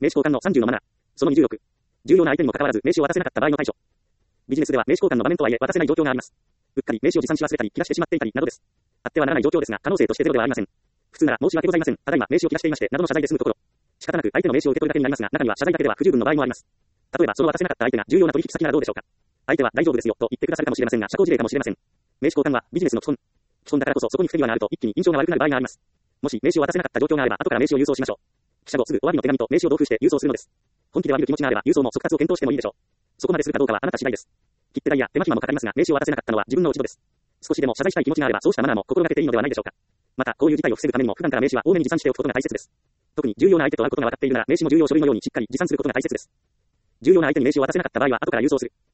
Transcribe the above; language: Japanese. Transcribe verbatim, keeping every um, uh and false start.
名刺交換のさんじゅうのマナー。そのにじゅうろく。重要な相手にもかかわらず名刺を渡せなかった場合の対処。ビジネスでは名刺交換の場面とはいえ渡せない状況があります。うっかり名刺を持参し忘れたり、切らしてしまっていたりなどです。あってはならない状況ですが、可能性としてゼロではありません。普通なら申し訳ございません。ただいま名刺を切らしていまして、などの謝罪で済むところ。仕方なく相手の名刺を受け取るだけになりますが、中には謝罪だけでは不十分の場合もあります。例えば、その渡せなかった相手が重要な取引先ならどうでしょうか。相手は大丈夫ですよと言ってくださるかもしれませんが、社交辞令かもしれません。名刺交換はビジネスの基本。基本だからこそそこに不手際があると一気に印象が悪くなる場合があります。もし名刺を渡せなかった状況があれば、後から名刺を郵送しましょう。記者後すぐお詫びの手紙と名刺を同封して郵送するのです。本気で詫びる気持ちがあれば郵送も速達を検討してもいいでしょう。そこまでするかどうかはあなた次第です。切手代や手間暇もかかりますが、名刺を渡せなかったのは自分の落ち度です。少しでも謝罪したい気持ちがあれば、そうしたマナーも心がけていいのではないでしょうか。また、こういう事態を防ぐためにも普段から名刺は多めに持参しておくことが大切です。特に重要な相手と会うことが分かっているなら、名刺も重要書類のようにしっかり持参することが大切です。重要な相手に名刺を渡せなかった場合は、後から郵送する。